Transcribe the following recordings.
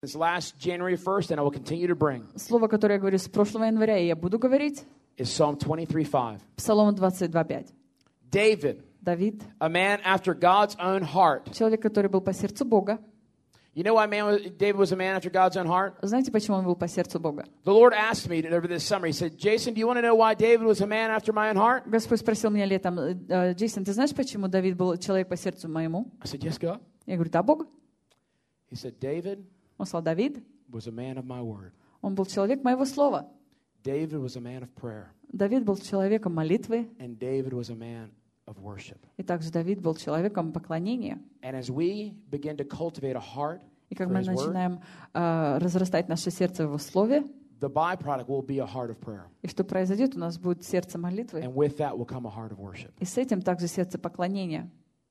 This last January 1st, and I will continue to bring, Слово, которое я говорю с прошлого января, и я буду говорить, is Psalm 23:5. Псалом 22:5. David, Давид, a man after God's own heart. человек, который был по сердцу Бога. You know why David was a man after God's own heart? Знаете, почему он был по сердцу Бога? The Lord asked me over this summer, He said, Jason, do you want to know why David was a man after my own heart? Господь спросил меня летом: Джейсон, ты знаешь, почему Давид был человек по сердцу моему? I said, yes, God. Я говорю: да, Бог. He said, David Он сказал: Давид, was a man of my word. он был человек моего слова. David was a man of prayer. Давид был человеком молитвы, And David was a man of worship. и также Давид был человеком поклонения. And as we begin to cultivate a heart И как for мы His word, начинаем разрастать наше сердце в Его Слове, the byproduct will be a heart of prayer. и что произойдет, у нас будет сердце молитвы, And with that will come a heart of worship. и с этим также сердце поклонения.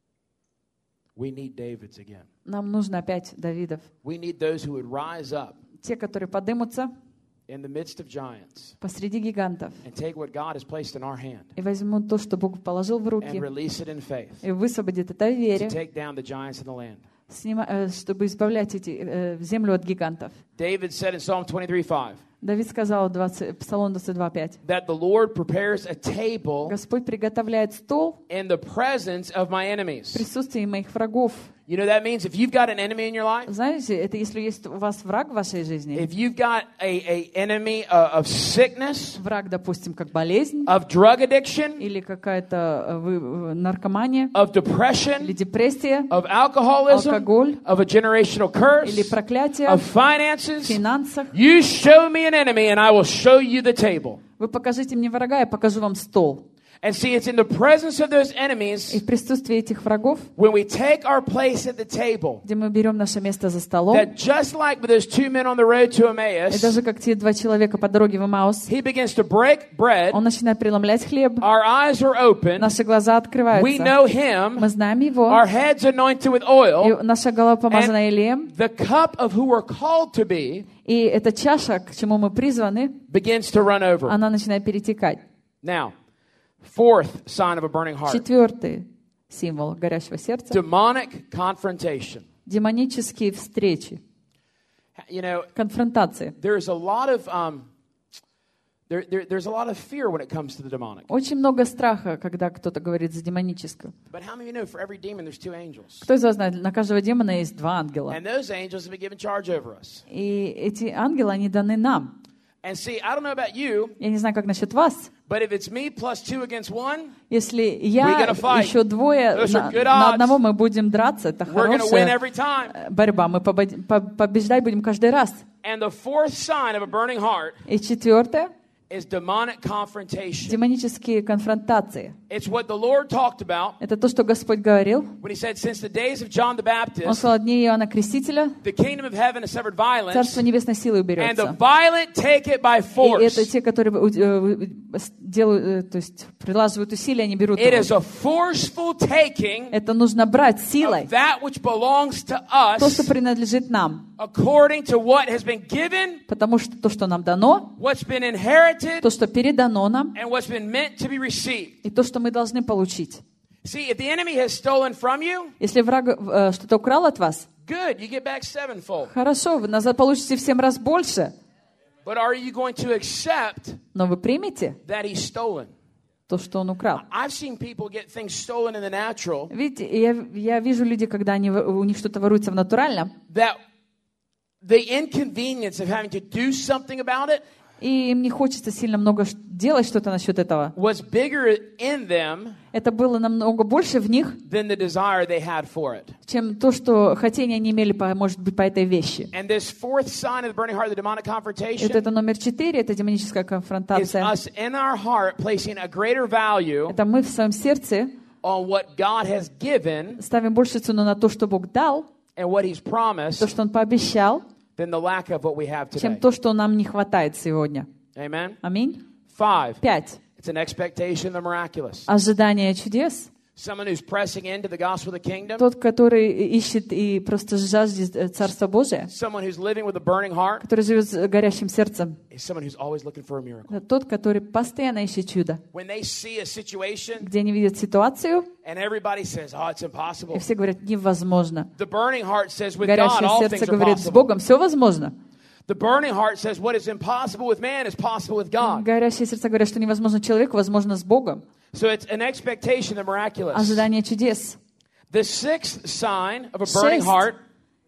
We need Davids again. Нам нужно опять Давидов. We need those who would rise up Те, которые подымутся in the midst of giants посреди гигантов and take what God has placed in our hand и возьмут то, что Бог положил в and руки, release it in faith и высвободит это в to вере, take down the giants in the land. чтобы избавлять землю от гигантов. David said in Psalm 23:5 Давид сказал в Псалом 22:5: that the Lord prepares a table Господь приготовляет стол in the presence of my в enemies. присутствии моих врагов. You know that means if you've got an enemy in your life, Знаете, это если есть у вас враг в вашей жизни, if you've got a enemy of sickness, враг, допустим, как болезнь, of drug addiction, или какая-то наркомания, of depression, или депрессия, of alcoholism, алкоголь, of a generational curse, или проклятие of в finances, финансах, you show me an enemy and I will show you the table. вы покажите мне врага, я покажу вам стол. And see, it's in the presence of those enemies И в присутствии этих врагов, when we take our place at the table где мы берем наше место за столом, that just like with those two men on the road to и Emmaus, даже как те два человека по дороге в Эмаус, he begins to break bread, он начинает преломлять хлеб, our eyes are open, наши глаза we открываются, know him, мы знаем его, our heads anointed with и oil, наша голова помазана елеем, the cup of who we're called to be и эта чаша, к чему мы призваны, begins to run over. она начинает перетекать. Now, fourth sign of a burning heart, Четвертый символ горящего сердца demonic confrontation. — демонические встречи, You know, конфронтации. there's a lot of there's a lot of fear when it comes to the demonic. Очень много страха, когда кто-то говорит за демоническую. But how many of you know for every demon there's two angels? Кто из вас знает, на каждого демона есть два ангела. And those angels have been given charge over us. И эти ангелы, они даны нам. And see, I don't know about you, Я не знаю, как насчет вас. but if it's me plus two against one, Если We're я gonna fight. еще двое, Those are good на odds. одного мы будем драться, это we're going to win хорошая every time. борьба. Мы побеждать будем каждый раз. And the fourth sign of a burning heart И четвертое is demonic confrontation. демонические конфронтации. It's what the Lord talked about Это то, что Господь говорил. when He said, since the days of John the Он Baptist, сказал: дней Иоанна Крестителя the kingdom of heaven has suffered violence, Царство Небесной силой and the уберется. violent take it by И force. это те, которые делают, то есть прилаживают усилия, они берут It is его. a forceful taking Это нужно брать силой. of that which belongs to То, что us принадлежит нам. according to what has been given, Потому что то, что нам дано, what's been inherited, то, что передано нам, and what's been meant to be received. и то, что мы должны получить. See, if the enemy has stolen from you, Если враг что-то украл от вас, good, you get back sevenfold. хорошо, вы назад получите в 7 раз больше. But are you going to accept Но вы примете that he's stolen? то, что он украл. I've seen people get things stolen in the natural Видите, я вижу людей, когда у них что-то воруется в натуральном, that the inconvenience of having to do something about it и им не хочется сильно много делать что-то насчет этого. was bigger in them Это было намного больше в них, than the desire they had for it. чем то, что хотение они имели, может быть, по этой вещи. And this fourth sign of the burning heart, the demonic И вот confrontation, это номер 4, это демоническая is конфронтация. us in our heart placing a greater value Это мы в своем сердце on what God has given ставим больше цену на то, что Бог дал, and what He's то, promised что Он пообещал, than the lack of what we have чем today. то, что нам не хватает сегодня. Amen? Аминь. 5. 5. It's an expectation of the miraculous. Ожидание чудес. Someone who's pressing into the gospel of the kingdom. Тот, который ищет и просто жаждет Царства Божия, Someone who's living with a burning heart. который живет с горящим сердцем. Is someone who's always looking for a miracle. Это тот, который постоянно ищет чудо. When they see a situation Где они видят ситуацию, and everybody says, "Oh, it's и impossible." все говорят, невозможно. The burning heart says, "With God, Горящее all сердце things are говорит, с possible." Богом все возможно. The burning heart says, "What is impossible with man is possible with God." Горящие сердца говорят, что невозможно человеку, возможно с Богом. So it's an expectation of miraculous. Ожидание чудес. The sixth sign of a burning heart,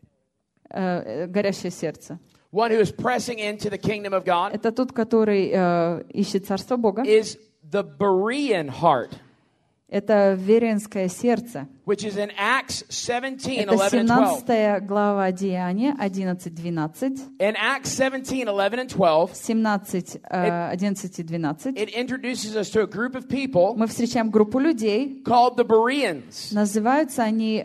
Горящее сердце. one who is pressing into the kingdom of God, Это тот, который ищет Царство Бога. is the Berean heart, Это веренское сердце. which is in Acts 17, Это 11 and 12. 17 глава Деяния, 11-12. In Acts 17, 11 and 12, 17, 11 и 12. it introduces us to a group of people Мы встречаем группу людей. called the Bereans. Называются они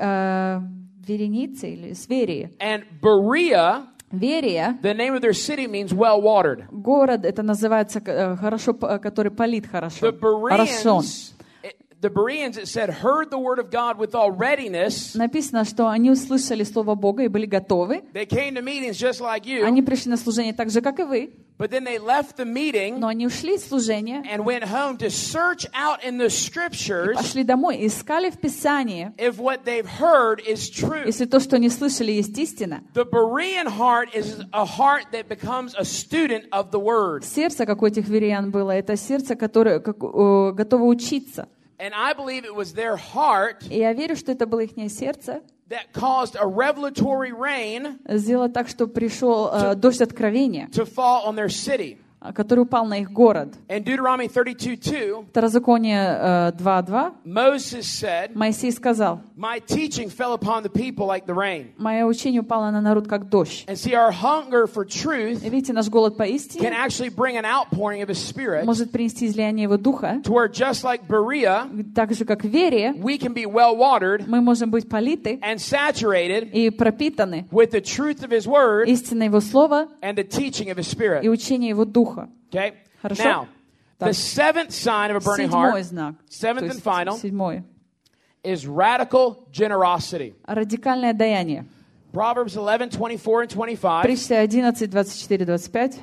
вереницы или сверии. And Berea, Верия, the name of their city, means well-watered. город, это называется хорошо, который полит хорошо. The Хорошо. Bereans, it said, heard the word of God with all readiness. Написано, что они услышали Слово Бога и были готовы. They came to meetings just like you, Они пришли на служение так же, как и вы. but then they left the meeting Но они ушли из служения, and went home to search out in the scriptures пошли домой, искали в Писании, if what they've heard is true. если то, что они слышали, есть истина. The Berean heart is a heart that becomes a student of the word. Сердце, как у этих вериян было, это сердце, которое готово учиться. And I believe it was their heart И я верю, что это было их сердце, that caused a revelatory rain сделало так, что пришел дождь откровения, to fall on their city. который упал на их город. In Deuteronomy 32:2, Второзаконие 2:2, Moses said, Моисей сказал, "My teaching fell upon the people like the rain." «Мое учение упало на народ, как дождь». And see, our hunger for truth И видите, наш голод по can истине actually bring an outpouring of His Spirit может принести излияние Его Духа, to where just like Berea, так же, как в вере, we can be well-watered мы можем быть политы and saturated и пропитаны with the truth of His Word истиной Его Слова and the teaching of His и Spirit. учение Его Духа. Okay? Хорошо? Now, the Так. seventh sign of a burning Седьмой heart, знак, seventh то and есть final, седьмой, is radical generosity. радикальное даяние. Proverbs 11:24 and 25. Притча 11, 24, 25.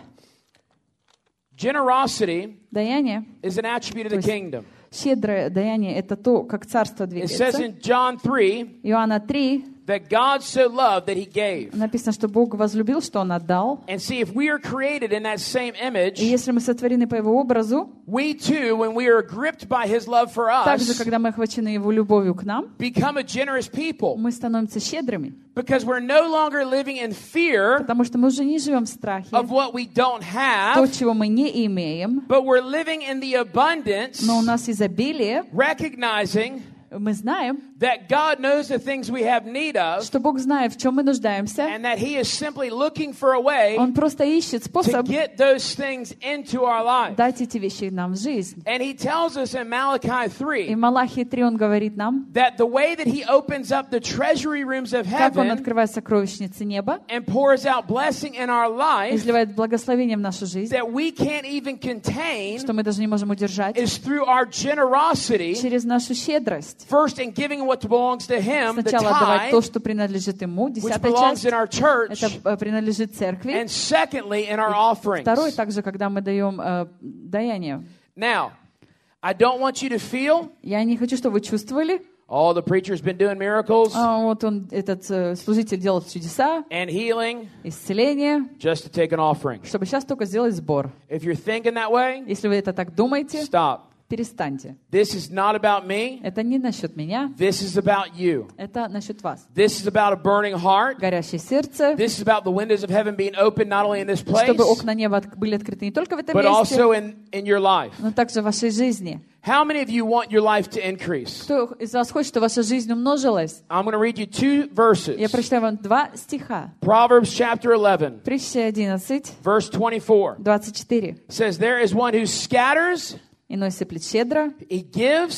Generosity Даяние, is an attribute of the kingdom. щедрое даяние, это то, как царство It says двигается. in John 3 Иоанна 3 that God so loved that He gave. написано, что Бог возлюбил, что Он отдал. And see, if we are created in that same И image, если мы сотворены по Его образу, we too, when we are gripped by His love for также, us, когда мы охвачены Его любовью к нам, become a generous people. мы становимся щедрыми, Because we're no longer living in fear потому что мы уже не живем в страхе, of what we don't то, have, чего мы не имеем, but we're living in the abundance, но у нас изобилие. recognizing Мы знаем, that God knows the things we have need of, что Бог знает, в чем мы нуждаемся. and that He is simply looking for a way Он просто ищет to способ get those things into our life. дать эти вещи нам в жизнь. And He tells us in Malachi И 3 в Малахии 3 Он говорит нам, that the way that He opens up the treasury rooms of как Он heaven открывает сокровищницы неба, and pours out blessing in our life изливает благословение в нашу жизнь, that we can't even contain что мы даже не можем удержать, is through our generosity, через нашу щедрость. first in giving what belongs to Him, the Сначала отдавать то, tithe, что принадлежит Ему, which 10-я belongs часть, in our church, это принадлежит церкви. and secondly in our offerings. Второй также, когда мы даем даяние. Now, I don't want you to feel, Я не хочу, чтобы вы чувствовали, oh, the preacher's been doing miracles вот он, этот служитель делал чудеса, and healing исцеление, just to take an offering. чтобы сейчас только сделать сбор. If you're thinking that way, Если вы это так думаете, stop. перестаньте. This is not about me. Это не насчет меня, This is about you. это насчет вас. This is about a burning heart. Горящее сердце, This is about the windows of heaven being opened not only in this place, чтобы окна неба были открыты не только в этом but месте, also in your life. но также в вашей жизни. How many of you want your life to increase? Кто из вас хочет, чтобы ваша жизнь умножилась? I'm going to read you two verses. Я прочитаю вам 2 стиха. Proverbs chapter 11, Притча 11, verse 24 24. says, "There is one who scatters, Иной сыплет щедро, he gives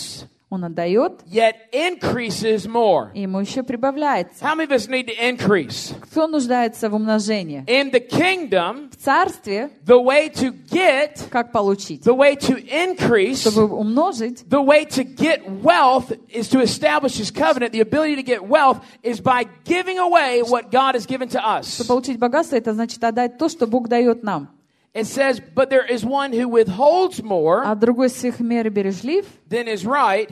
Он отдает, yet increases more. и ему еще прибавляется. How many of us need to increase? Кто нуждается в умножении? In the kingdom, В царстве, the way to get, как получить? the way to increase, Чтобы умножить, the way to get wealth is to establish His covenant. The ability to get wealth is by giving away what God has given to us. чтобы получить богатство, это значит отдать то, что Бог дает нам. It says, but there is one who withholds more А другой сверх меры бережлив, than is right,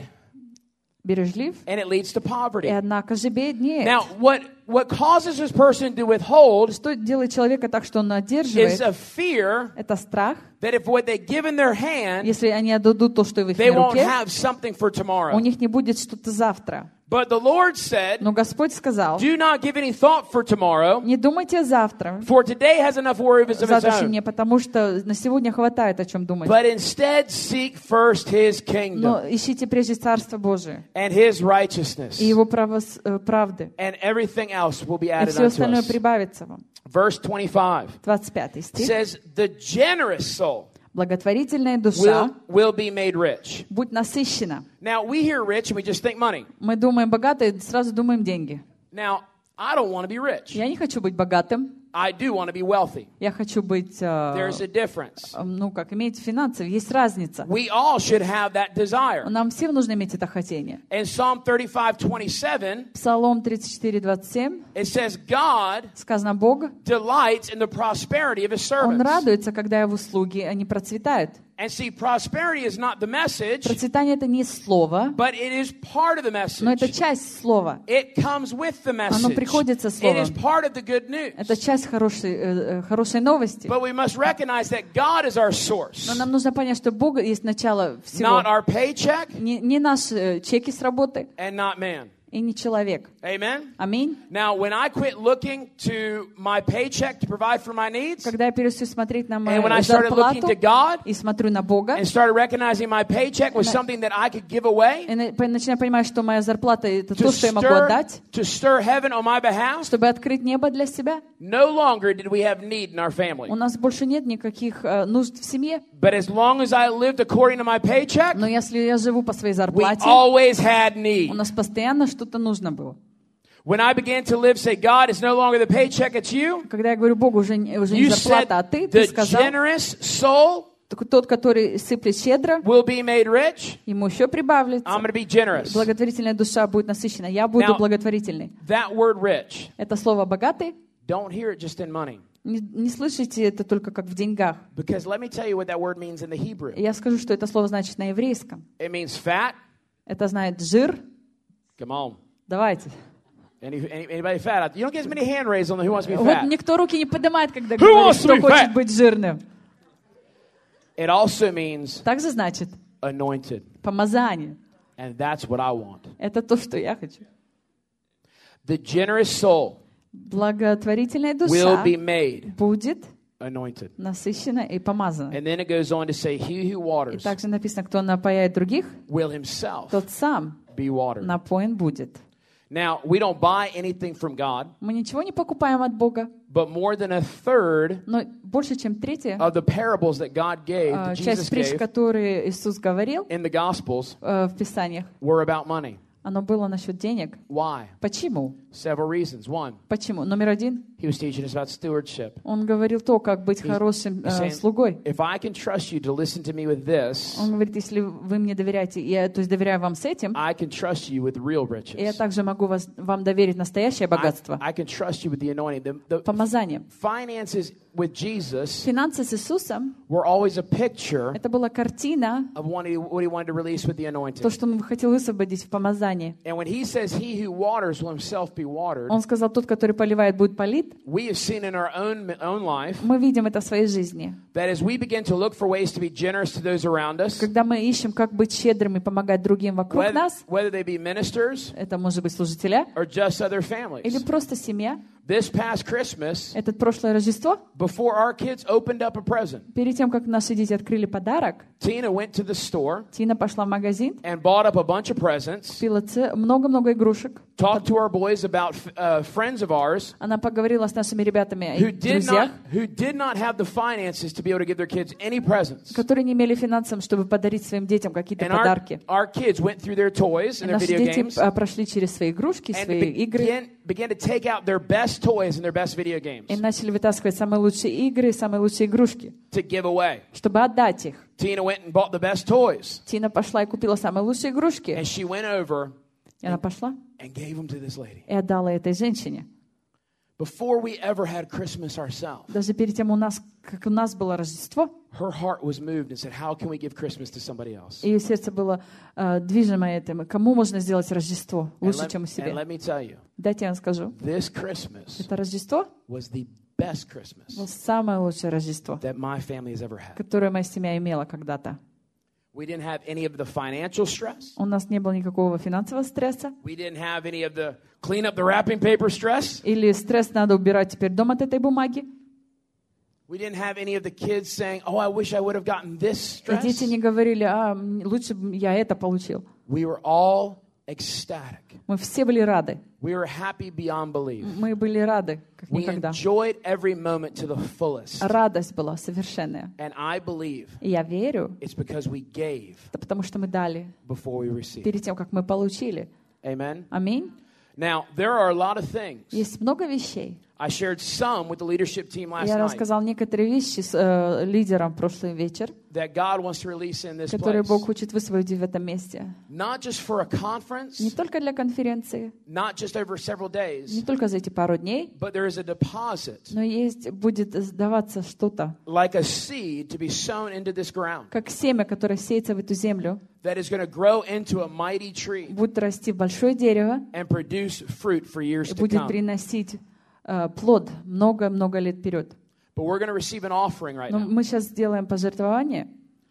and it leads to и poverty. однако же беднее. Now, what causes this person to withhold Что делает человека так, что он is одерживает? a fear Это страх. that if what they give in their hand, Если они отдадут то, что в их they won't руке, have something for у tomorrow. них не будет что-то завтра. But the Lord said, Но Господь сказал, do not give any thought for tomorrow, не думайте о завтра, for today has enough worry of its завтрашнем own. дне, потому что на сегодня хватает о чем думать. But instead seek first His kingdom Но ищите прежде Царство Божие and His righteousness, и Его правды, and everything else will be и added все unto остальное us. прибавится вам. Verse 25 25 стих. says, the generous soul Благотворительная душа, will be made rich. будь насыщена. Now, we hear rich and we just think money. Мы думаем богато и сразу думаем деньги. Now, I don't want to be rich. Я не хочу быть богатым. I do want to be wealthy. Я хочу быть, There's a difference. иметь финансы. Есть разница. We all should have that desire. Нам всем нужно иметь это хотение. In Psalm 35:27, Псалом 34:27 it says, God сказано, Бог, delights in the prosperity of His Он servants. радуется, когда Его слуги, они процветают. And see, prosperity is not the message, Процветание — это не слово, but it is part of the но это message. часть слова. It comes with the Оно message. приходит со It словом. is part of the good news. Это часть хорошей новости. But we must recognize that God is our source, Но нам нужно понять, что Бог есть начало всего. not our paycheck Не наши чеки с работы and not man. и не человек. Amen? Аминь. Now, when I quit looking to my paycheck to provide for my needs, Когда я перестаю смотреть на and мою when I started looking зарплату to God и смотрю на Бога, and started recognizing my paycheck was something that I could give away и начинаю понимать, что моя зарплата — это to то, что я могу отдать, stir heaven on my behalf, чтобы открыть небо для себя. no longer did we have need in our family. У нас больше нет никаких нужд в семье. But as long as I lived according to my paycheck, Но если я живу по своей we зарплате, always had у need. нас постоянно что-то нужно было. When I began to live, say, God, it's no longer the paycheck, it's you. Когда я говорю Богу, уже не You said зарплата, а ты the сказал, generous soul тот, который сыплет щедро, will be made rich. ему еще прибавится. I'm going to be generous. Благотворительная душа будет насыщена. Я буду Now, благотворительной. That word rich, Это слово «богатый». don't hear it just in money. Не слышите это только как в деньгах. Because let me tell you what that word means in the Hebrew. Я скажу, что это слово значит на еврейском. It means fat. Это значит жир. Come on. Давайте. Anybody fat? You don't get as many hand raised on the who wants to be Вот fat. никто руки не поднимает, когда Who говорит, wants to что be хочет fat? быть жирным. It also means Также значит anointed. помазание. And that's what I want. Это то, что я хочу. The generous soul Благотворительная will душа be made будет anointed. насыщена и помазана. And then it goes on to say, he who И waters также написано, кто напояет других, will himself тот сам be watered. напоен будет. Now, we don't buy anything from God, Мы ничего не покупаем от Бога, but more than a third но больше, чем третья of the parables that God gave, that Jesus часть притч, gave которые Иисус говорил in the Gospels в Писаниях, were about money. оно было насчет денег. Why? Почему? Several reasons. One, Почему? Номер один, he was teaching us about stewardship. он говорил то, как быть хорошим saying, слугой. If I can trust you to listen to me with this, Он говорит, если вы мне доверяете, я то есть доверяю вам с этим, I can trust you with real и я riches. также могу вам доверить настоящее богатство, I can trust you with the anointing. The помазание. finances with Jesus Финансы с Иисусом were always a picture это была картина, of what he wanted to release with the anointing. то, что он хотел высвободить в помазании. And when he says, he who waters will himself be watered, Он сказал, тот, который поливает, будет полит. we have seen in our own life Мы видим это в своей жизни. that as we begin to look for ways to be generous to those around us, Когда мы ищем, как быть щедрым и помогать другим вокруг нас, whether they be ministers это может быть служителя or just other или families, просто семья, this past Christmas, Это прошлое Рождество, before our kids opened up a present, перед тем, как наши дети открыли подарок, Tina went to the store Тина пошла в магазин, and bought up a bunch of presents, купила много-много игрушек. talked to our boys about friends of ours Она поговорила с нашими ребятами о who их друзьях, did not have the finances to be able to give their kids any presents. которые не имели финансов, чтобы подарить своим детям какие-то And подарки. our kids went through their toys and their Наши video дети games прошли через свои игрушки, and свои игры, began to take out their best toys and their best video games и начали вытаскивать самые лучшие игры и самые лучшие игрушки, to give away. чтобы отдать их. Tina went and bought the best toys, Тина пошла и купила самые лучшие игрушки. and she went over И она пошла and gave them to this lady. и отдала этой женщине. Before we ever had Christmas ourselves, Даже перед тем, как у нас было Рождество, her heart was moved and said, how can we give Christmas to somebody else? ее сердце было движимо этим. Кому можно сделать Рождество лучше, чем у And себя? let me tell you, Дайте я вам скажу. this Christmas Это Рождество was the best Christmas было самое лучшее Рождество, that my family has ever had. которое моя семья имела когда-то. We didn't have any of the financial stress. У нас не было никакого финансового стресса. We didn't have any of the clean up the wrapping paper stress. Или стресс надо убирать теперь дом от этой бумаги. We didn't have any of the kids saying, oh, I wish I would have gotten this И дети stress. не говорили, лучше бы я это получил. We were all ecstatic. Мы все были рады. We were happy beyond belief. Мы были рады, как We никогда. enjoyed every moment to the fullest. Радость была совершенная. And I believe И я верю, it's because we gave это потому что мы дали before we received. перед тем, как мы получили. Amen? Аминь. Now, there are a lot of things. Есть много вещей. I shared some with the leadership team last Я night рассказал некоторые вещи с лидером в прошлый вечер, that God wants to release in this которые place. Бог хочет высвободить в этом месте. Not just for a conference, Не только для конференции, not just over several не days, только за эти пару дней, but there is a deposit, но будет сдаваться что-то, like a seed to be sown into this ground, как семя, которое сеется в эту землю, that is going to grow into a mighty tree будет расти в большое дерево and produce fruit for years и to будет come. приносить плод много-много лет вперед. But we're going to receive an offering right Но now. мы сейчас сделаем пожертвование.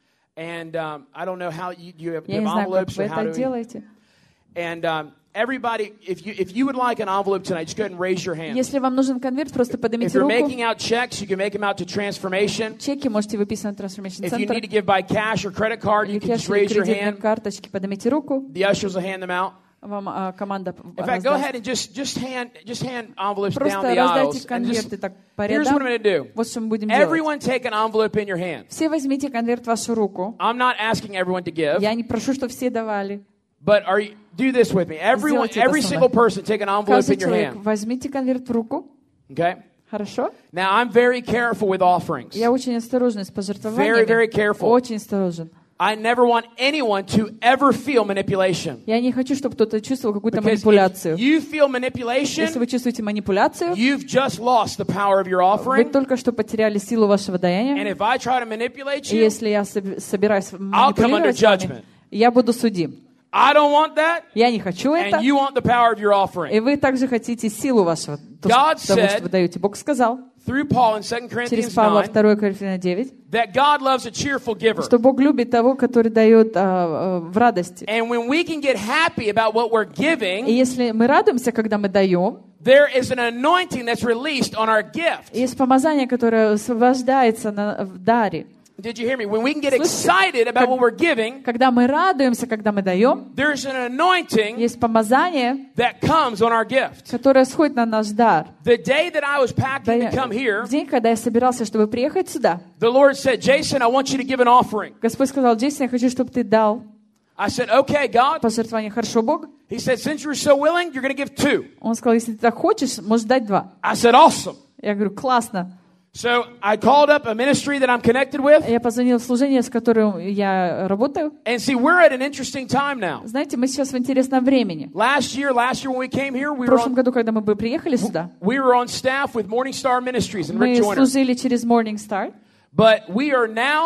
And I don't know how you have Я не знаю, как envelopes вы or how это to. делаете. And everybody, if you would like an envelope tonight, just go ahead and raise your hand. Если вам нужен конверт, просто If поднимите you're руку. making out checks, you can make them out to Transformation. Чеки можете выписывать на Transformation If you Center. need to give by cash or credit card, you Или can just кэш, или raise your кредитные hand. карточки, поднимите руку. The ushers will hand them out. Вам команда In fact, go ahead раздаст. and just hand envelopes down Просто the раздайте aisles. And конверты just, так по here's what I'm рядам. going to do. Вот что мы будем делать. Everyone take an envelope in your hand. Все возьмите конверт в вашу руку. I'm not asking everyone to give, Я не прошу, чтобы все давали. but do this with me. Сделайте это Every со single мной. person take an envelope Каждый in your человек, hand. возьмите конверт в руку. Okay? Хорошо? Now, I'm very careful with offerings. Я очень осторожна с Very, пожертвованиями. very careful. Очень осторожен. I never want anyone to ever feel manipulation. Я не хочу, чтобы кто-то чувствовал какую-то Because if манипуляцию. you feel Если manipulation, вы чувствуете манипуляцию, you've just lost the power of your вы offering. только что потеряли силу вашего And даяния. if I try to manipulate И you, если я собираюсь I'll come under манипулировать с вами, judgment. я буду судим. I don't want that, Я не хочу это. and you want the power of your И offering. вы также хотите силу вашего, God того, said- что вы даете. Бог сказал Through Paul in 2 через Corinthians Павла 9, 2 Коринфянам 9, that God loves a cheerful giver. что Бог любит того, который дает в радости. And when we can get happy about what we're И giving, если мы радуемся, когда мы даем, there is an anointing that's released on our gift. есть помазание, которое освобождается в даре. Did you hear me? When we can get excited about what we're giving, Когда мы радуемся, когда мы даем, there's an anointing есть помазание, that comes on our gift. которое сходит на наш дар. The day that I was packing to come here, В день, когда я собирался, чтобы приехать сюда, the Lord said, Jason, I want you to give an offering. Господь сказал: Джейсон, я хочу, чтобы ты дал I said, okay, God. пожертвование. Хорошо, Бог? He said, since you're so willing, you're going to give 2. Он сказал: если ты так хочешь, можешь дать 2. I said, awesome. Я говорю: классно. So I called up a ministry that I'm connected with. Я позвонила в служение, с которым я работаю. And see, we're at an interesting time now. Знаете, мы сейчас в интересном времени. Last year when we came here, В прошлом году, когда мы приехали сюда, we were on staff with Morning Star Ministries and мы Rick Joyner. служили через Morning Star. But we are now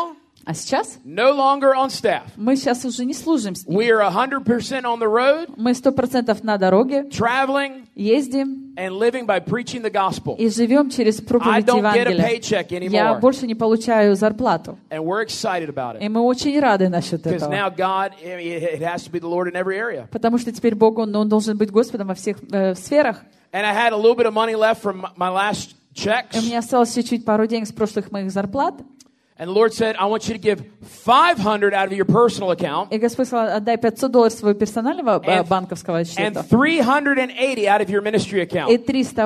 А сейчас no longer on staff. мы сейчас уже не служим с ним. We are 100% on the road, Мы 100% на дороге, traveling ездим and living by preaching the gospel. и живем через I проповедь don't get a Евангелия. paycheck Я anymore. больше не получаю зарплату. And we're excited about И it. мы очень рады насчет Because этого. now God, I mean, it has to be the Lord in every area. Потому что теперь Бог, Он должен быть Господом во всех сферах. And I had a little bit of money left from my last И у checks. меня осталось чуть-чуть, пару денег с прошлых моих зарплат. And the Lord said, I want you to give $500 out of your personal account И Господь сказал, отдай $500 своего персонального банковского and счета. $380 out of your ministry И account.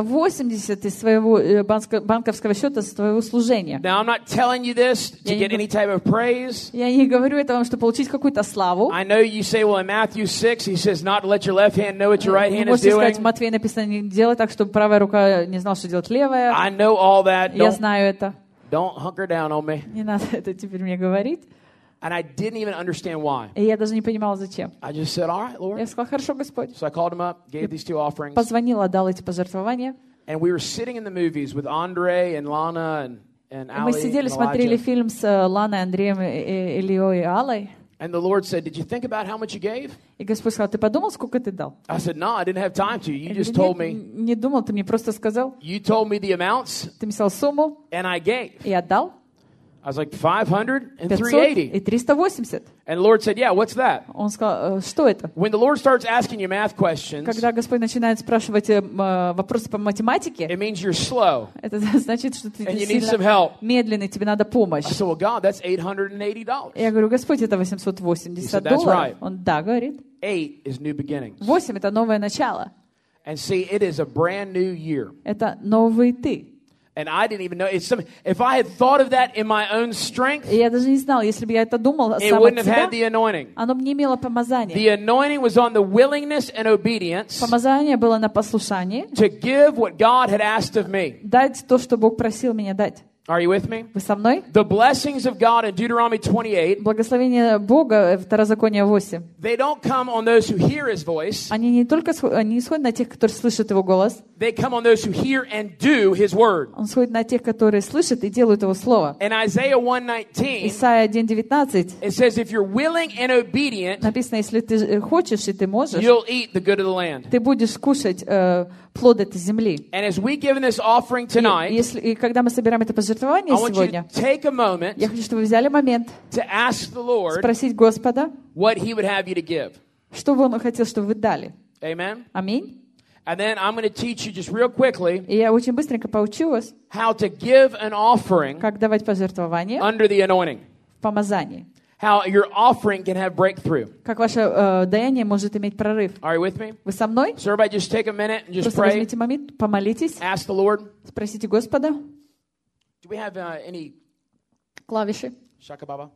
380 из своего банковского счета с твоего служения. Now, I'm not telling you this to Я get any type of praise. Я не говорю это вам, чтобы получить какую-то славу. I know you say, well, in Matthew 6, he says not to let your left hand know what your right Вы hand is можете сказать, в doing. Матфея написано, не делай так, чтобы правая рука не знала, что делать левая. I know all that. Я знаю это. Don't hunker down on me. Не надо это теперь мне говорить. And I didn't even understand why. И я даже не понимала, зачем. I just said, all right, Lord. Я сказала, хорошо, Господь. So I called him up, gave these two offerings. Позвонила, дала эти пожертвования. And we were sitting in the movies with Andre and Lana and Мы Ali сидели, and смотрели Elijah. фильм с Ланой, Андреем, Ильей и Аллой. And the Lord said, did you think about how much you gave? И Господь сказал, ты подумал, сколько ты дал? I said, no, I didn't have time to. You Я just говорю, told «Нет, me. не думал, ты мне просто сказал. You told me the amounts, Ты мне сказал сумму, and I gave. и отдал. I was like, 500 and 500 380. и 380. And the Lord said, yeah, what's that? Он сказал, что это? When the Lord starts asking you math questions, Когда Господь начинает спрашивать вопросы по математике, it means you're slow. это значит, что ты And you need some сильно help. медленный, тебе надо помощь. I said, well, God, that's $880. Я говорю, Господь, это He said, $880. "That's right." Он, да, говорит. 8 is new beginnings. 8 — это новое начало. And see, it is a brand new year. Это новый ты. And I didn't even know. If I had thought of that in my own strength, И я даже не знала, если бы я это думал it сам wouldn't от have had себя, the anointing. оно бы не имело помазания. The anointing was on the willingness and obedience Помазание было на послушании. to give what God had asked of me. Дать то, что Бог просил меня дать. Are you with me? Вы со мной? The blessings of God in Deuteronomy 28, Благословение Бога, Второзаконие 8. they don't come on those who hear His voice. Они не только они исходят на тех, которые слышат Его голос. They come on those who hear and do His word. Он исходит на тех, которые слышат и делают Его Слово. In Isaiah 1:19, Исайя 1:19 it says, if you're willing and obedient, написано, если ты хочешь и ты можешь, you'll eat the good of the land. ты будешь кушать плод этой земли. And as we give this offering tonight, И когда мы собираем это пожертвование I want you сегодня, to take a moment я хочу, чтобы вы взяли момент to ask the Lord спросить Господа, what He would have you to give. что бы Он хотел, чтобы вы дали. Amen? Аминь. And then I'm going to teach you just real quickly И я очень быстренько поучу вас, how to give an offering как давать пожертвование under the anointing. в помазании. How your offering can have breakthrough. Как ваше даяние может иметь прорыв. Are you with me? Вы со мной? So everybody just take a minute and just Просто pray. возьмите момент, помолитесь, Ask the Lord. спросите Господа. Do we have any Клавиши. shakababa?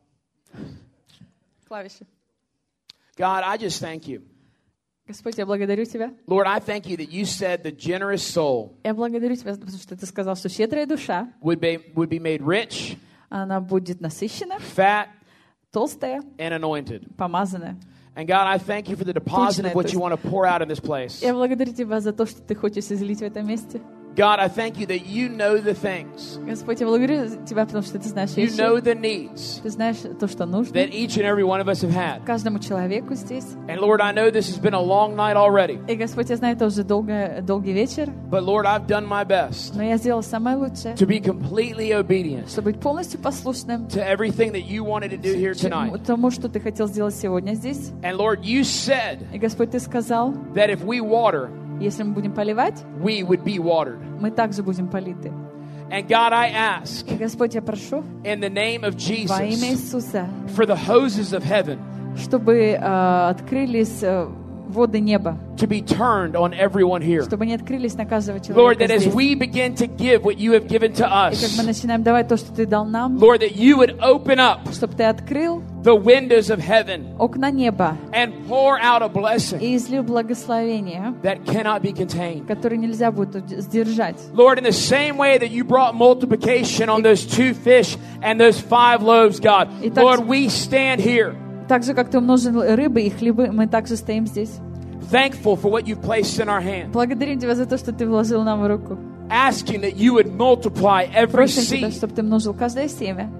Клавиши. God, I just thank you. Господь, я благодарю Тебя. Lord, I thank you that you said the generous soul Я благодарю Тебя, потому что Ты сказал, что щедрая душа, would be made rich, она будет насыщена, fat, толстая, and anointed. помазанная. And God, I thank you for the deposit of what you want to pour out in this place. Я благодарю Тебя за то, что Ты хочешь излить в этом месте. God, I thank you that you know the things. Господь, я благодарю Тебя, потому что Ты знаешь You вещи. know the needs Ты знаешь то, что нужно that each and every one of us have had. каждому человеку здесь. And Lord, I know this has been a long night already. И, Господь, я знаю, это уже долгий вечер, But Lord, I've done my best но я сделала самое лучшее, to be completely obedient чтобы быть полностью послушным to everything that you wanted to do here tonight. тому, что Ты хотел сделать сегодня здесь. And Lord, you said И, Господь, Ты сказал, that if we water, если мы будем поливать, we would be watered. мы также будем политы. And God, I ask И, Господь, я прошу in the name of во имя Jesus Иисуса, for the hoses of heaven чтобы открылись воды неба, to be turned on everyone here. чтобы они открылись на каждого Lord, человека that as здесь. we begin to give what you have given to И как мы us, начинаем давать то, что Ты дал нам, Lord, that you would open up чтобы Ты открыл the windows of heaven окна неба and pour out a blessing и излил благословение, that cannot be contained. которое нельзя будет сдержать. Lord, in the same way that you brought multiplication on those 2 fish and those 5 loaves, God, Итак, Lord, we stand here Так же, как Ты умножил рыбы и хлебы, мы также стоим здесь. thankful for what you've placed in our hand, Благодарим Тебя за то, что Ты вложил нам в руку. asking that you would multiply every Просим Тебя, seed чтобы Ты множил каждое семя.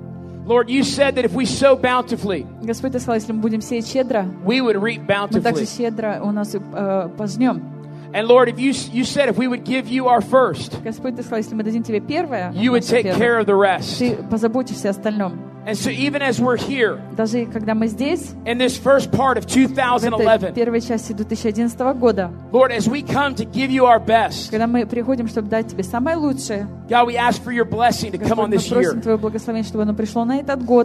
Lord, you said that if we sow bountifully, Господь, Ты сказал, если мы будем сеять щедро, we would reap мы также bountifully. щедро у нас пожнем. And Lord, if you said if we would give you our first, Господь, Ты сказал, если мы дадим Тебе первое, you would take care of the rest. Ты позаботишься о остальном. And so even as we're here, Даже когда мы здесь, in this first part of в этой 2011, первой части 2011 года, Lord, as we come to give you our best, когда мы приходим, чтобы дать Тебе самое лучшее, God, we ask for your blessing to come on Господь, this мы просим year. Твое благословение, чтобы оно пришло на этот год.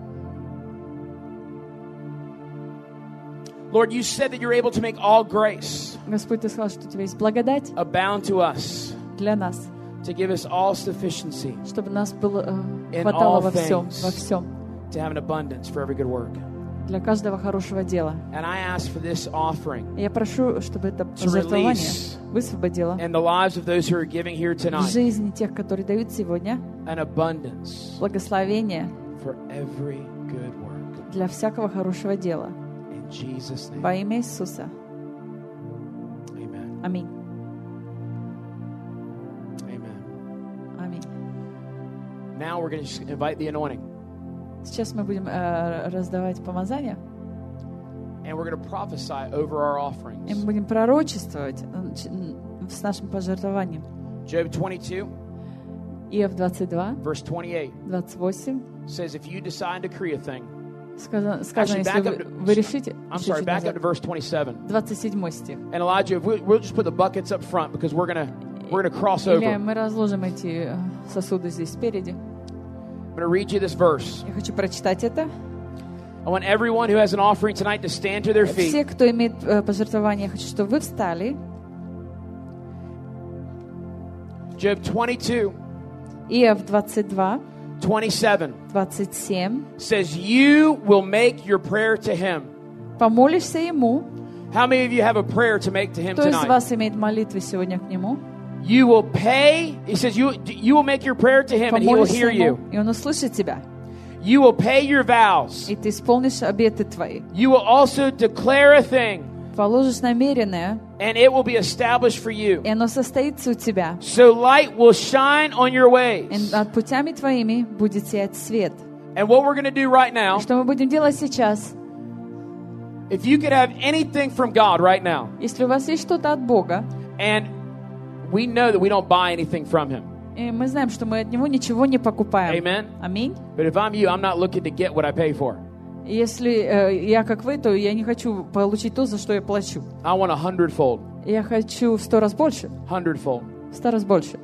Lord, you said that you're able to make all grace Господь, Ты сказал, что у Тебя есть благодать abound to us, для нас, to give us all sufficiency, чтобы нас было, In хватало all во всем, things. во всем, to have an abundance for every good work. для каждого хорошего дела. And I ask for this offering И я прошу, чтобы это пожертвование release высвободило in the lives of those who are giving here в tonight жизни тех, которые дают сегодня, an abundance благословение for every good work. для всякого хорошего дела. In Jesus' name, Во имя Иисуса. amen. Аминь. Amen. Аминь. Now we're going to just invite the anointing. Сейчас мы будем раздавать помазания, And we're going to prophesy over our и offerings. мы будем пророчествовать с нашим пожертвованием. Job 22, Иов 22, verse 28 28 says, if you decide to decree a thing, сказано, Actually, если back up вы решите, I'm sorry, back up to verse 27. 27 стих. And Elijah, we'll just put the buckets up front because we're gonna cross Или over. мы разложим эти сосуды здесь спереди. I'm going to read you this verse. Я хочу прочитать это. I want everyone who has an offering tonight to stand to their feet. Все, кто имеет пожертвование, я хочу, чтобы вы встали. Job 22, Иов 22, 27 27. says, you will make your prayer to him. Помолишься ему. How many of you have a prayer to make to him Кто из tonight? вас имеет молитвы сегодня к нему? You will pay, he says, you will make your prayer to him and he will Помолишься hear ему, you. и он услышит тебя. You will pay your vows. И ты исполнишь обеты твои. You will also declare a thing Положишь намеренное, and it will be established for you. и оно состоится у тебя. So light will shine on your И ways. над путями твоими будет сиять свет. And what we're going to do right now, Что мы будем делать сейчас? if you could have anything from God right now, Если у вас есть что-то от Бога, and we know that we don't buy anything from him. и мы знаем, что мы от Него ничего не покупаем. Amen. Аминь. But if I'm you, I'm not looking to get what I pay for. Если я как вы, то я не хочу получить то, за что я плачу. I want 100-fold. Я хочу в 100 раз больше. 100-fold. В 100 раз больше.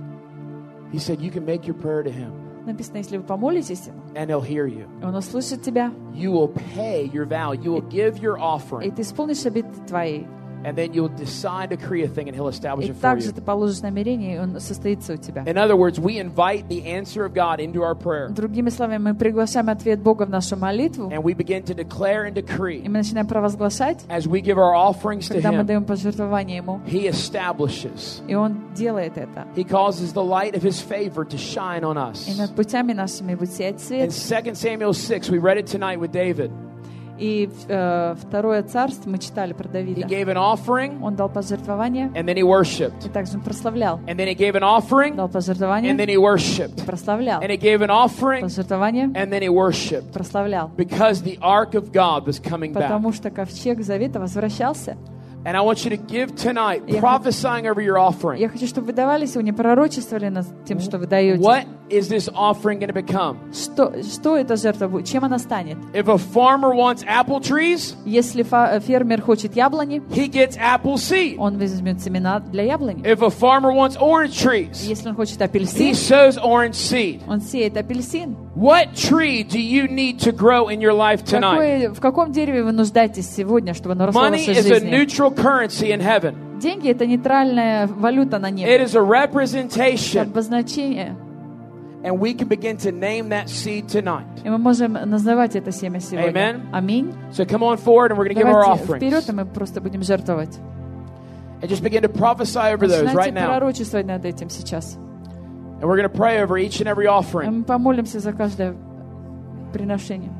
He said, you can make your prayer to him Написано, если вы помолитесь Ему, and he'll hear you. Он услышит тебя, You will pay your vow. You will give your и offering. ты исполнишь обеты твои. And then you'll decide to decree a thing and he'll establish И it for также you. ты положишь намерение, и он состоится у тебя. In other words, we invite the answer of God into our prayer. Другими словами, мы приглашаем ответ Бога в нашу молитву, And we begin to declare and и decree мы начинаем провозглашать, as we give our offerings to когда мы him. даем пожертвование Ему, He establishes. и Он делает это. He causes the light of his favor to shine on us. И над путями нашими будет сиять In свет. 2 Samuel 6, we read it tonight with David. И Второе царство мы читали про He Давида. gave an offering Он дал пожертвование, and then he worshiped. и также он прославлял. And then he gave an offering Дал пожертвование, and then he worshiped. и прославлял. And he gave an offering Пожертвование, and then he worshiped. прославлял. Because the ark of God was coming back. Потому что ковчег Завета возвращался. And I want you to give tonight, Я prophesying over your offering. Я хочу, чтобы вы давали сегодня, пророчествовали над тем, что вы даете. What is this offering going to become? Что эта жертва будет? Чем она станет? If a farmer wants apple trees, Если фермер хочет яблони, he gets apple seed. он возьмет семена для яблони. If a farmer wants orange trees, Если он хочет he апельсин, sows orange seed. он сеет апельсин. What tree do you need to grow in your life tonight? В каком дереве вы нуждаетесь сегодня, чтобы оно росло в Money вашей is a жизни? neutral currency in heaven. Деньги — это нейтральная валюта на It небе. is a representation, Обозначение. and we can begin to name that seed tonight. И мы можем называть это семя сегодня. Amen. Amинь. So come on forward, and we're going to give our Давайте вперед, offerings. и мы просто будем жертвовать. And just begin to prophesy over those right Начинайте now. пророчествовать над этим сейчас. And we're going to pray over each and every И offering. мы помолимся за каждое приношение.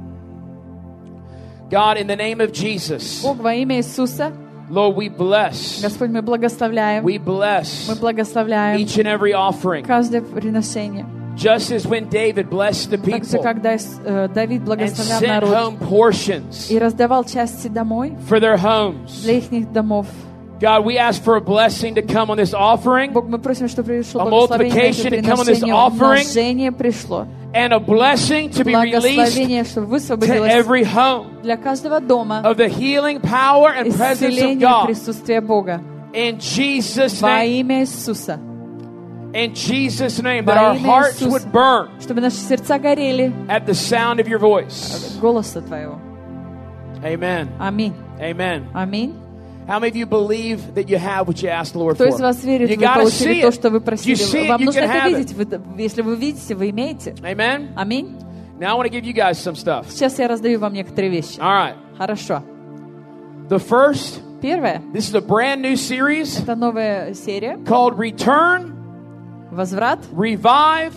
God, in the name of Jesus, Бог, во имя Иисуса, Lord, we bless. Господь, мы благословляем. We bless Мы благословляем each and every offering. каждое приношение. Just as when David blessed the Так же, people когда Давид and благословлял sent народ home portions и раздавал части домой for their homes. для их домов. God, we ask for a blessing to come on this offering Бог, мы просим, чтобы пришло A благословение на это multiplication to come on this приношение, offering. умножение пришло. and a blessing to be released Благословение, чтобы to высвободилось every home для каждого дома of the healing power and presence of исцеление God. присутствия Бога. In Jesus' Во name. имя Иисуса. In Jesus' name. Во That our имя hearts Иисуса. would burn Чтобы наши сердца горели at the sound of your voice. от голоса Твоего. Amen. Аминь. Amen. Аминь. How many of you believe that you have what you asked the Lord Кто из for? вас верит, You вы gotta получили see то, it. что вы You see просили? it, Вам you нужно can это have видеть. Если вы видите, вы имеете. Amen. Аминь. Now I want to give you guys some stuff. Сейчас я раздаю вам некоторые вещи. All right. Хорошо. The first, Первое. this is a brand new series Это новая серия. called Return, Возврат, Revive,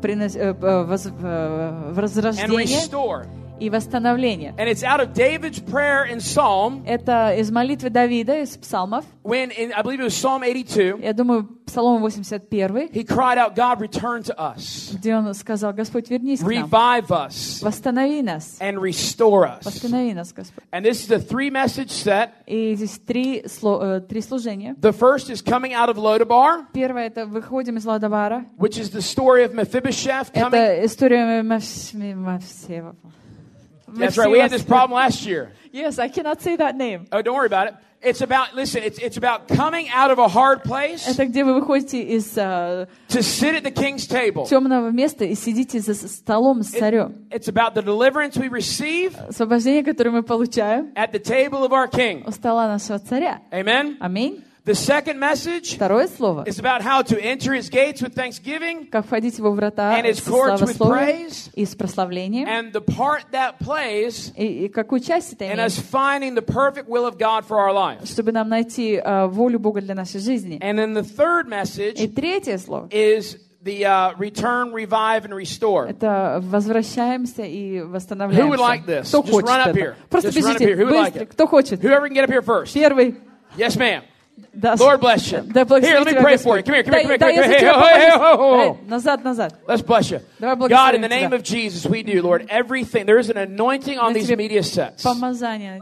and возрождение Restore. и восстановление. And it's out of David's prayer in Psalm, Это из молитвы Давида, из псалмов. when in, I believe it was Psalm 82, Я думаю, Псалом 81, he cried out, God, return to us, где он сказал: Господь, вернись к нам, revive us, восстанови нас, and restore us. восстанови нас, Господь. And this is a 3-message set. И здесь три служения. The first is coming out of Lodabar, Первое — это выходим из Лодобара. which is the story of Mephibosheth coming. Это история Мефсеева. That's right. We had this problem last year. Yes, I cannot say that name. Oh, don't worry about it. It's about, listen, it's about coming out of a hard place Это где вы выходите из to sit at the king's table. темного места и сидите за столом с царем. It's about the deliverance we receive Освобождение, которое мы получаем at the table of our king. у стола нашего царя. Amen. Аминь. The second message Второе слово. is about how to enter his gates with thanksgiving Как входить в его врата and his с courts with славословием praise. и с прославлением. And the part that plays И какую часть это in us имеет? finding the perfect will of God for our lives. Чтобы нам найти волю Бога для нашей жизни. And then the third И message третье слово. is the return, revive, and restore. Это возвращаемся и Who would восстанавливаемся. like this? Кто Just хочет run up это? here. Просто Just run up бежите. here. Who would like Быстро. it? Кто хочет? Whoever can get up here first. Первый. Yes, ma'am. Да. Lord bless you. Да, Here, благослови let me тебя pray for you. Господь. Come here, come here, come here, Да, come я here. за Hey, тебя hey, hey, помолюсь. oh, oh. Назад, назад. Let's bless you. Давай God, благословим in the name тебя. of Jesus, we do, Lord, everything. There is an anointing on На these тебе media sets. помазание.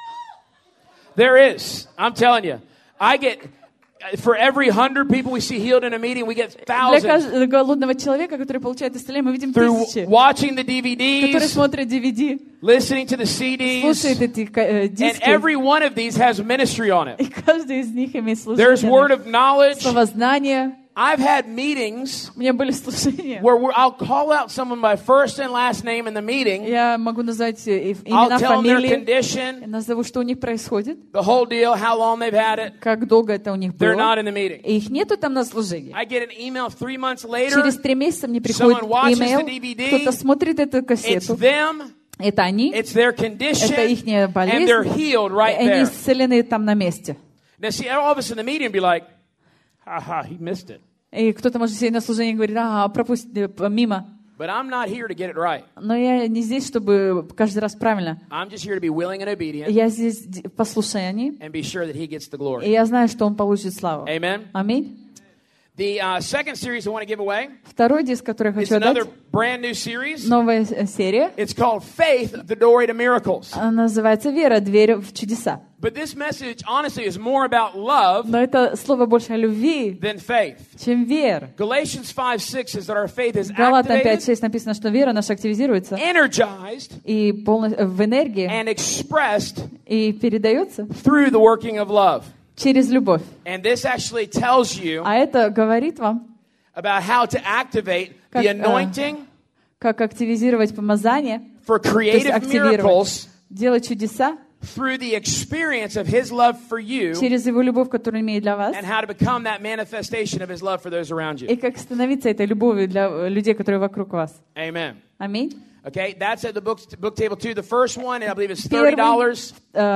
There is. I'm telling you. I get, for every 100 people we see healed in a meeting, we get Для thousands каждого голодного человека, который получает исцеление, мы видим through тысячи, watching the которые DVDs, смотрят DVD, listening to the CDs, слушают эти and диски, every one of these has ministry on it. и каждый из них имеет There's word служение, of knowledge. словознание. I've had meetings У меня были служения. where I'll call out someone by first and last name in the meeting. Я могу назвать I'll имена, tell them their фамилии. condition, Я назову, что у них происходит, the whole deal, how long they've had it. как долго это у них They're было. not in the meeting. И их нету там на служении. I get an email 3 months later. Через 3 месяца мне приходит Someone watches имейл, the DVD. кто-то смотрит эту It's кассету. them, Это они, it's their это condition, их and болезнь, they're healed и right они there. исцелены там на месте. Now, see, all of us in the meeting be like, ha, he missed it. И кто-то может сидеть на служении и говорить: ага, пропусти, мимо. But I'm not here to get it right. Но я не здесь, чтобы каждый раз правильно. I'm just here to be willing and obedient Я здесь в послушании, and be sure that he gets the и glory. я знаю, что он получит славу. Amen. Аминь. The second series I want to give away Второй диск, который я is хочу отдать, another brand new series. новая серия. It's called Faith, the Doorway to Miracles. Она называется «Вера. Дверь в чудеса». But this message, honestly, is more about love Но это слово больше о любви, than faith. чем вера. Galatians 5:6 says that our faith is Галатам activated, 5:6 написано, что вера наша активизируется energized, и в энергии, and expressed и передается through the working of love. через любовь. And this actually tells you А это говорит вам, about how to activate Как, the anointing как активизировать помазание, for то есть creative активировать, miracles делать чудеса through the experience of His love for you, через его любовь, которую имеет для вас, and how to become that manifestation of His love for those around и you. как становиться этой любовью для людей, которые вокруг вас. Amen. Аминь. Okay, that's at the book table too. The first one, I believe, is Первый, $30.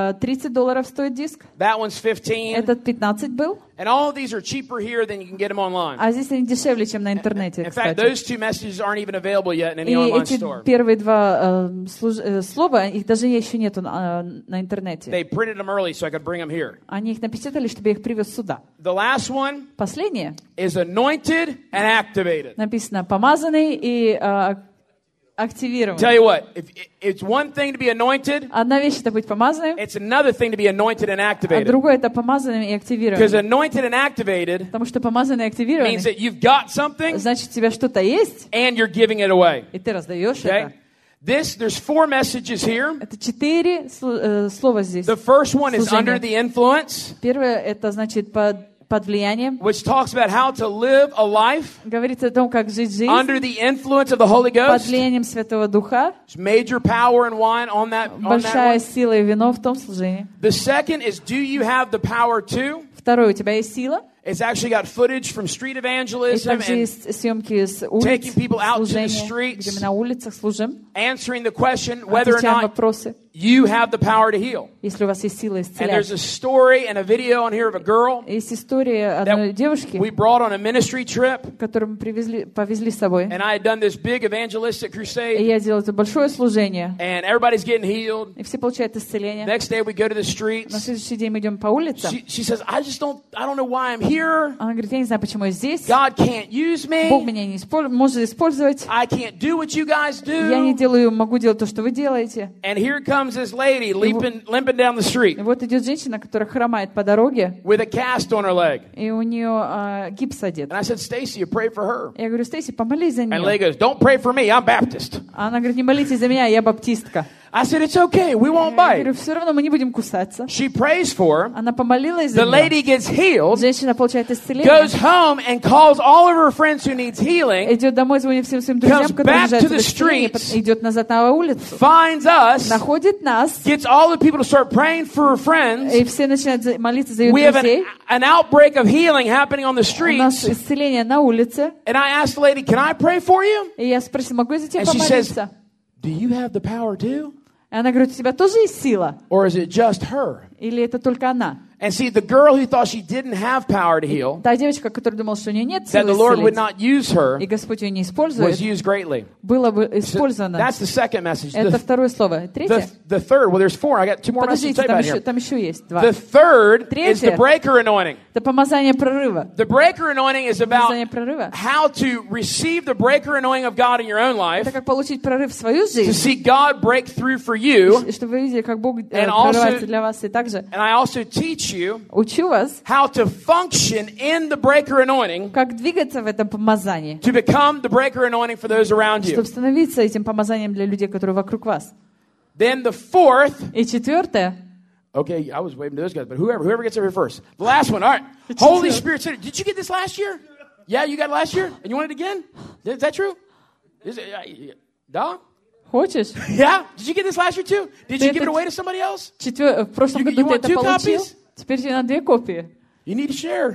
$30 стоит диск. That one's $15. Этот 15 был. And all of these are cheaper here than you can get them online. А здесь они дешевле, чем на интернете, In fact, кстати. those two messages aren't even available yet in any И online эти store. первые два слова, их даже еще нету на интернете. They printed them early so I could bring them here. Они их напечатали, чтобы я их привез сюда. The last one Последнее is anointed and activated. написано «помазанный» и активированный. Tell you what, if it's one thing to be anointed, Одна вещь — это быть помазанным, it's another thing to be anointed and а activated. другое — это помазанным и Because активированным. anointed and activated Потому что помазанный и means активированный that you've got something значит, у тебя что-то есть, and you're giving it away. и ты раздаешь Okay? это. There's 4 messages here. Это 4 слова здесь. The first one is Служение. under the influence, Первое — это значит под влиянием. which talks about how to live a life Говорится о том, как жить жизнь under the influence of the Holy под Ghost. влиянием Святого Духа. There's major power and wine on that Большая one. сила и вино в том служении. The second is, do you have the power to? Второе, у тебя есть сила. It's actually got footage from street И evangelism также and есть съемки с улиц, taking people out to the служения, streets. где мы на улицах служим, answering the question whether or отвечаем not вопросы, you have the power to heal. если у вас есть сила And there's исцелять. a story and a video on here of a girl Есть история одной that девушки, we brought on a ministry trip, которую мы повезли с собой. and I had done this big evangelistic И crusade, я делала это большое служение, and everybody's getting healed. и все получают исцеление. Next day we go to the На streets. следующий день мы идем по улицам. She says, I don't know why I'm here. Она говорит, я не знаю, почему я здесь. God can't use Бог me. меня не может использовать. I can't do what you guys Я не do. могу делать то, что вы делаете. And here comes this lady limping down the street И вот идет женщина, которая хромает по дороге, with a cast on her leg. и у нее гипс одет. And I said, Stacy, you pray for her. Я говорю, Стейси, помолись за And the нее. lady goes, don't pray for me, I'm Baptist. А она говорит, не молитесь за меня, я баптистка. I said, it's okay, we won't Я говорю, bite. все равно мы не будем кусаться. She prays for her. Она помолилась за The нее. lady gets healed, Женщина получает исцеление. goes home and calls all of her friends who needs healing, Идет домой, звонит всем своим друзьям, comes которые back to нуждаются the в исцелении, streets, идет назад на улицу, finds us, находит нас, gets all the people to start praying for her friends. и все начинают молиться за ее We have друзей. an outbreak of healing happening on the У нас streets. исцеление на улице. And I asked the lady, can I pray for you? И я спросила, могу я за тебя And she says, помолиться? do you have the power too? И она говорит, у тебя тоже есть сила? Or is it just her? Или это только она? And see, the girl who thought she didn't have power to heal, Та девочка, которая думала, что у нее нет that силы the Lord would исцелить, not use her, и Господь ее не was использует, used greatly. было бы So использовано. that's the second message. Это второе слово. Третье? The third, well, there's 4. I got 2 more messages to Подождите, tell you about here. там еще есть два. The third is the Третье. breaker anointing. Это помазание прорыва. The breaker anointing is about Помазание прорыва. how to receive the breaker anointing of God in your own life, Это как получить прорыв в свою to жизнь, see God break through for you. чтобы вы видели, как Бог And also- прорывается для вас. И также And I also teach you учу вас, how to function in the breaker anointing как двигаться в этом помазании, to become the breaker anointing for those around you. чтобы становиться этим помазанием для людей, которые вокруг вас. Then the fourth, И четвертое, okay, I was waving to those guys, but whoever gets over here first. The last one, all right. Holy Spirit Center. Did you get this last year? Yeah, you got it last year? And you want it again? Is that true? Is it, да? хочешь? Yeah? Did you get this last year too? Did Ты you give это it away to somebody else? В прошлом You году ты want это two получил, copies? теперь тебе надо 2 копии. You need to share.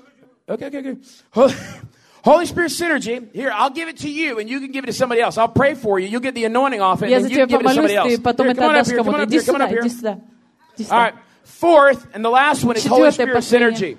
Okay. Holy Spirit Synergy. Here, I'll give it to you, and you can give it to somebody else. I'll pray for you. You'll get the anointing off it, Я and за then you тебя can give it to somebody помолюсь, else. ты потом Here, это come on up отдашь here, come on кому-то. up Иди here, come on сюда, up here. иди сюда. Иди All right. сюда. Fourth, and the last one is Holy Четвертое, Spirit Synergy. последнее,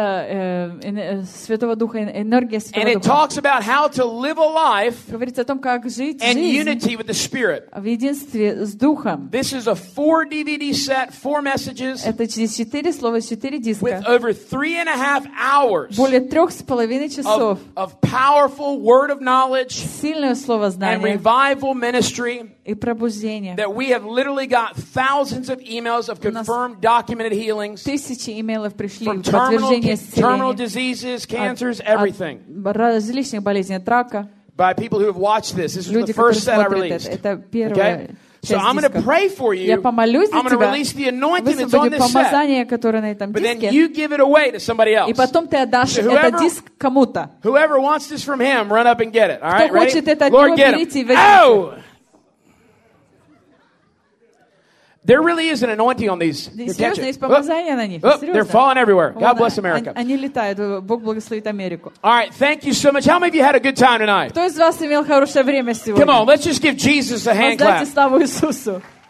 это Святого Духа, энергия And Святого it Духа. talks about how to live a life Говорится о том, как жить in жизнь unity with the Spirit. в единстве с Духом. This is a 4 DVD set, 4 messages, Это через 4 слова, 4 with диска. over 3.5 hours Более 3,5 часов. of powerful word of knowledge Сильное слово and знания revival ministry и пробуждение. that we have literally got thousands of emails of confirmed documented healings Тысячи имейлов пришли, from подтверждение terminal исцеления diseases, cancers, от everything, различных болезней, от рака. by people who have watched this. This was Люди, the которые first set I смотрят released. это Okay? первая So часть I'm going to диска. pray for you. Я помолюсь за I'm going to тебя, release the anointing that's on высвободю this set. помазание, которое на этом But then диске, you give it away to somebody else. и потом ты отдашь So whoever- этот диск кому-то. Whoever wants this from him, run up and get it. All Кто right, ready? хочет это от Lord, него, get берите и him. возьмите. Oh! There really is an anointing on these. Here, catch Серьезно, есть it. помазание на них. They're Серьезно. falling everywhere. God bless Вон, America. Они летают. Бог благословит Америку. All right, thank you so much. How many of you had a good time tonight? Кто из вас имел хорошее время Come сегодня? on, let's just give Jesus a hand clap. Воздайте славу Иисусу.